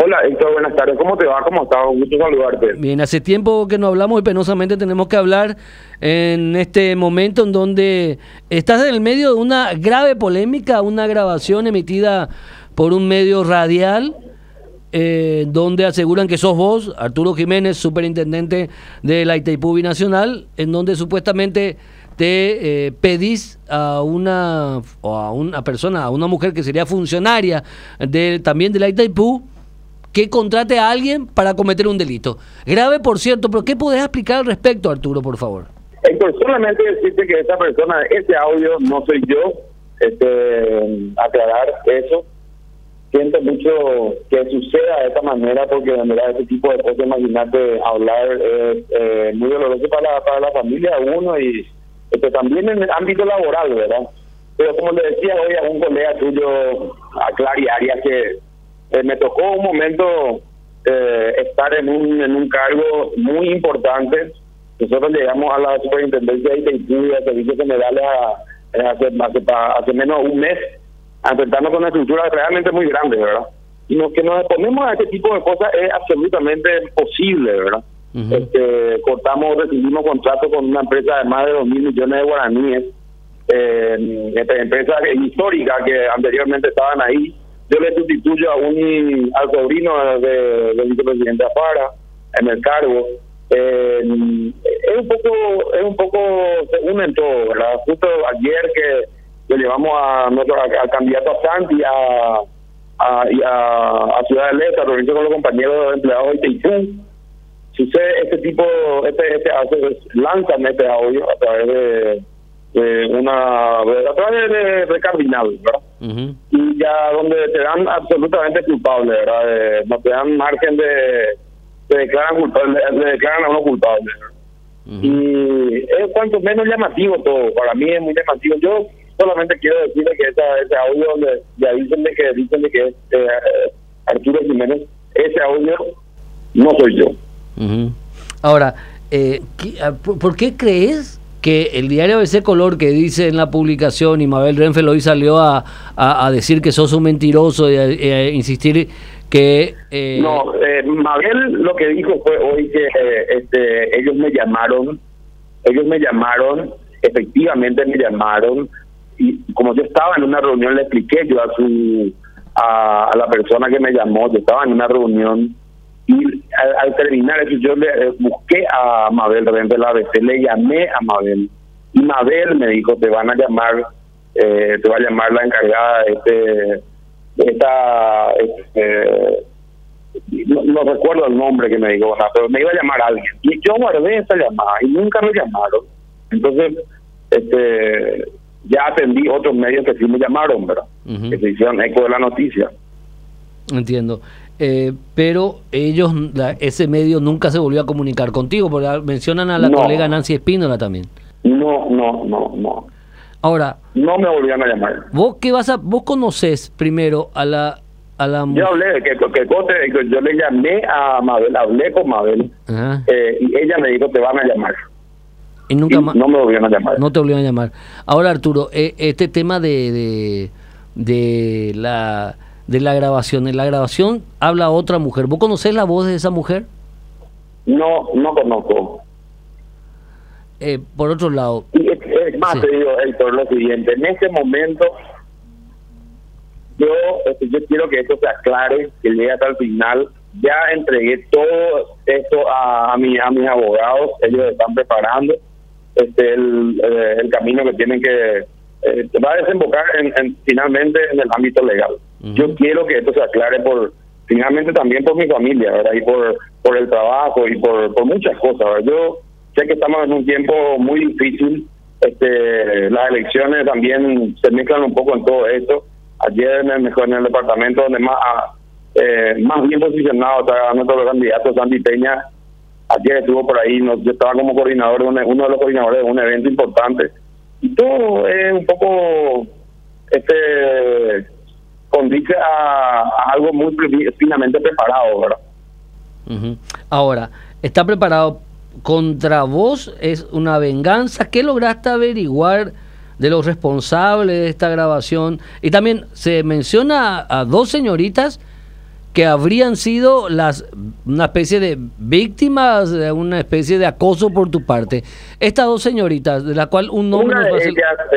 Hola Héctor, buenas tardes. ¿Cómo te va? ¿Cómo estás? Un gusto saludarte. Bien, hace tiempo que no hablamos y penosamente tenemos que hablar en este momento en donde estás en el medio de una grave polémica, una grabación emitida por un medio radial, donde aseguran que sos vos, Arturo Jiménez, superintendente de la Itaipú Binacional, en donde supuestamente te pedís a una persona, a una mujer que sería funcionaria también de la Itaipú, que contrate a alguien para cometer un delito. Grave, por cierto, pero ¿qué podés explicar al respecto, Arturo, por favor? Héctor, solamente decirte que esa persona, ese audio no soy yo, aclarar eso. Siento mucho que suceda de esta manera porque de verdad ese tipo de cosas, imagínate, hablar es muy doloroso para la familia de uno y también en el ámbito laboral, ¿verdad? Pero como le decía hoy a un colega tuyo, a Clary Arias, que me tocó un momento estar en un cargo muy importante. Nosotros llegamos a la superintendencia de Itaipú y a servicios generales hace menos de un mes a enfrentarnos con una estructura realmente muy grande, ¿verdad? Y que nos exponemos a este tipo de cosas es absolutamente posible, ¿verdad? Recibimos contratos con una empresa de más de 2.000 millones de guaraníes, empresas históricas que anteriormente estaban ahí. Yo le sustituyo al sobrino del vicepresidente Afara en el cargo. Es un poco se unen todo, ¿verdad? Justo ayer que llevamos al candidato a Santi a Ciudad del Este, a reunirse con los compañeros empleados de Itaipú, sucede lanzan este audio a través de Cardinal, ¿verdad? Y ya donde te dan absolutamente culpable, ¿verdad? No te dan margen te declaran a uno culpable, ¿verdad? Y es cuanto menos llamativo todo. Para mí es muy llamativo. Yo solamente quiero decirle que ese audio donde ya dicen de que es Arturo Jiménez, ese audio no soy yo. Ahora, ¿por qué crees que el diario ABC Color, que dice en la publicación, y Mabel Renfel hoy salió a decir que sos un mentiroso y a insistir que... Mabel lo que dijo fue hoy que ellos me llamaron, efectivamente me llamaron, y como yo estaba en una reunión, le expliqué yo a la persona que me llamó, yo estaba en una reunión, y al terminar eso yo le busqué a Mabel Renfel, la ABC, le llamé a Mabel, y Mabel me dijo, te va a llamar la encargada no recuerdo el nombre que me dijo, pero me iba a llamar alguien, y yo guardé esa llamada y nunca me llamaron. Entonces ya atendí otros medios que sí me llamaron, ¿verdad? Que se hicieron eco de la noticia. Entiendo. Pero ellos, ese medio nunca se volvió a comunicar contigo, porque mencionan a la colega Nancy Espínola también. No. Ahora, no me volvieron a llamar. ¿Vos conocés primero a la yo hablé, yo le llamé a Mabel, hablé con Mabel, y ella me dijo, te van a llamar. Y nunca más. No me volvieron a llamar. No te volvieron a llamar. Ahora, Arturo, este tema de la grabación. En la grabación habla otra mujer. ¿Vos conocés la voz de esa mujer? No conozco. Por otro lado... Y es más, sí. Te digo, Héctor, lo siguiente. En este momento, yo quiero que esto se aclare, que llegue hasta el final. Ya entregué todo esto a mis abogados. Ellos están preparando el camino que tienen que... va a desembocar finalmente en el ámbito legal. Yo quiero que esto se aclare finalmente también por mi familia, ¿verdad? Y por el trabajo y por muchas cosas, ¿verdad? Yo sé que estamos en un tiempo muy difícil. Las elecciones también se mezclan un poco en todo esto. Ayer en el departamento donde más bien posicionado está nuestro candidato Santi Peña, ayer estuvo por ahí, yo estaba como coordinador uno de los coordinadores de un evento importante, y todo es un poco condice a algo muy finamente preparado, ¿verdad? Ahora, ¿está preparado contra vos? ¿Es una venganza? ¿Qué lograste averiguar de los responsables de esta grabación? Y también se menciona a dos señoritas que habrían sido una especie de víctimas, una especie de acoso por tu parte. Estas dos señoritas, de la cual un nombre... Una de ellas,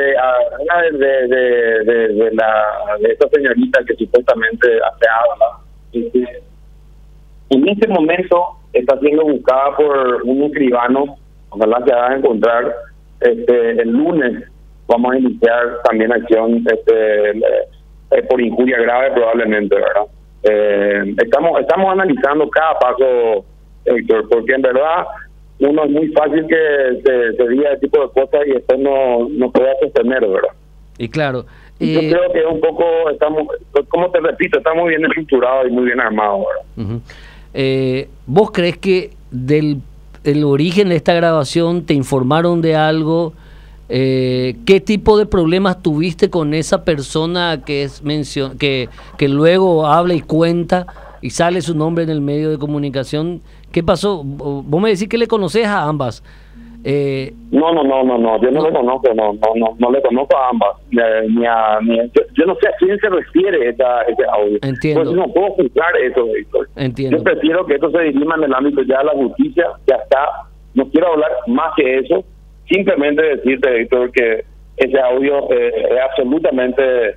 de esta señorita que supuestamente aseaba, en este momento está siendo buscada por un escribano, ojalá se haga encontrar. El lunes vamos a iniciar también acción por injuria grave probablemente, ¿verdad? Estamos analizando cada paso, Héctor, porque en verdad uno es muy fácil que se diga ese tipo de cosas y después no pueda sostener, ¿verdad? Y claro. Yo creo que un poco como te repito, está muy bien estructurado y muy bien armado, ¿verdad? ¿Vos crees que el origen de esta grabación te informaron de algo? ¿Qué tipo de problemas tuviste con esa persona que que luego habla y cuenta y sale su nombre en el medio de comunicación? ¿Qué pasó? Vos me decís que le conoces a ambas. No, yo no le conozco, no le conozco a ambas. Yo no sé a quién se refiere ese audio. Entiendo. Entonces no puedo juzgar eso, Víctor. Entiendo. Yo prefiero que esto se dirima en el ámbito ya de la justicia, ya está. No quiero hablar más que eso. Simplemente decirte, Víctor, que ese audio es absolutamente,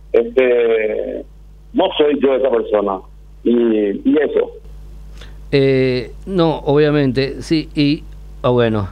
no soy yo esa persona. Y eso. No, obviamente, sí, y bueno.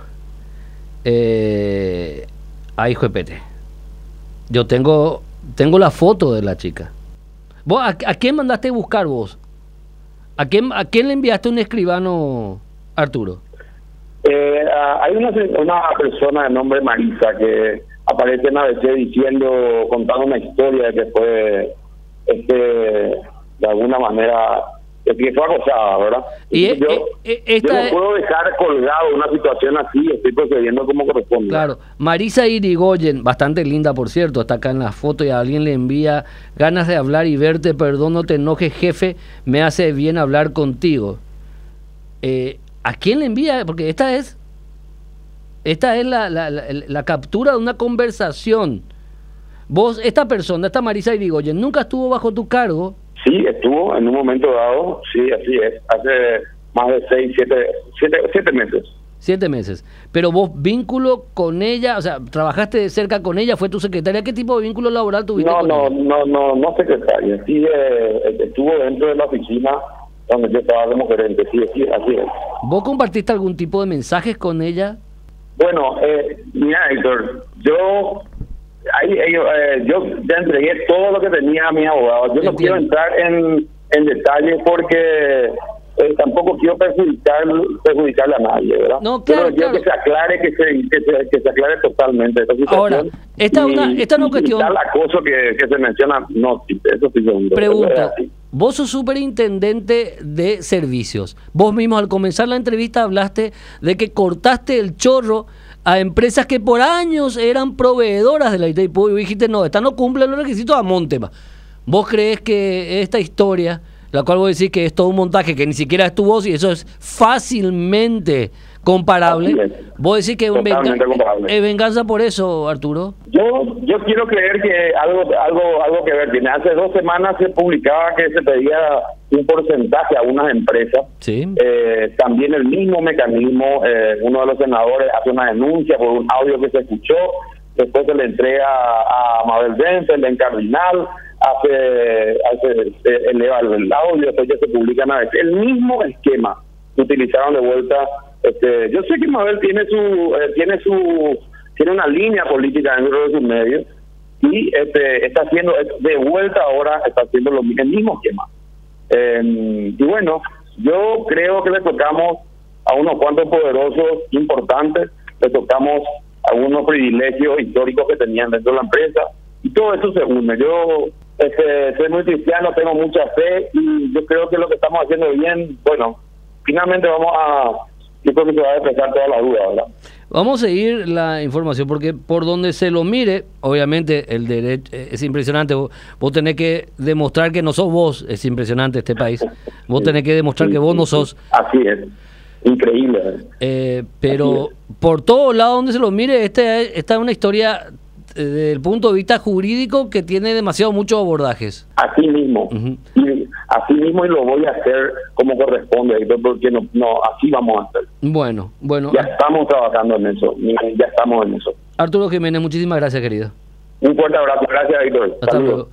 Hijo de pete. Yo tengo la foto de la chica. ¿Vos a quién mandaste a buscar vos? ¿A quién le enviaste un escribano, Arturo? Hay una persona de nombre Marisa que aparece en ABC contando una historia de que fue de alguna manera que fue acosada, ¿verdad? Y yo no puedo dejar colgado una situación así, estoy procediendo como corresponde. Claro, Marisa Irigoyen, bastante linda por cierto, está acá en la foto y a alguien le envía ganas de hablar y verte, perdón, no te enojes jefe, me hace bien hablar contigo. ¿A quién le envía? Porque esta es la captura de una conversación. Vos, esta persona, esta Marisa Irigoyen, ¿nunca estuvo bajo tu cargo? Sí, estuvo en un momento dado, sí, así es, hace más de 7 meses. 7 meses. Pero vos, vínculo con ella, o sea, trabajaste de cerca con ella, fue tu secretaria, ¿qué tipo de vínculo laboral tuviste con ella? No secretaria, sí, estuvo dentro de la oficina donde yo estaba como gerente, sí, así es. ¿Vos compartiste algún tipo de mensajes con ella? Bueno, mira, Héctor, yo ya entregué todo lo que tenía a mis abogados. Yo no quiero entrar en detalles porque tampoco quiero perjudicarle a nadie, ¿verdad? No, claro, pero yo que se aclare, que se aclare totalmente esta situación. Ahora, esta es una cuestión... El acoso que se menciona, no, eso sí seguro. Pregunta, vos sos superintendente de servicios. Vos mismo al comenzar la entrevista hablaste de que cortaste el chorro a empresas que por años eran proveedoras de la Itaipu y dijiste, no, esta no cumple los requisitos a Montema. ¿Vos crees que esta historia, la cual vos decís que es todo un montaje, que ni siquiera es tu voz y eso es fácilmente comparable, vos decís que es venganza por eso, Arturo? Yo quiero creer que algo que ver tiene. Hace 2 semanas se publicaba que se pedía un porcentaje a unas empresas. Sí. También el mismo mecanismo, uno de los senadores hace una denuncia por un audio que se escuchó, después se le entrega a Mabel Denzel en Cardinal, eleva el audio, después ya se publican a veces. El mismo esquema que utilizaron de vuelta. Yo sé que Mabel tiene una línea política dentro de sus medios y está haciendo de vuelta ahora, está haciendo el mismo esquema. Y bueno, yo creo que le tocamos a unos cuantos poderosos importantes, le tocamos algunos privilegios históricos que tenían dentro de la empresa y todo eso se une. Yo soy muy cristiano, tengo mucha fe y yo creo que lo que estamos haciendo bien, bueno, finalmente yo creo que se va a despejar toda la duda, ¿verdad? Vamos a seguir la información porque por donde se lo mire, obviamente el derecho es impresionante. Vos tenés que demostrar que no sos vos, es impresionante este país. Vos tenés que demostrar que vos no sos. Así es, increíble. Pero por todos lados donde se lo mire, esta es una historia desde el punto de vista jurídico que tiene muchos abordajes. Así mismo. Uh-huh. Y así mismo y lo voy a hacer como corresponde, Héctor, porque no, así vamos a hacer. Bueno. Ya estamos trabajando en eso, ya estamos en eso. Arturo Jiménez, muchísimas gracias, querido. Un fuerte abrazo, gracias, Héctor. Hasta luego.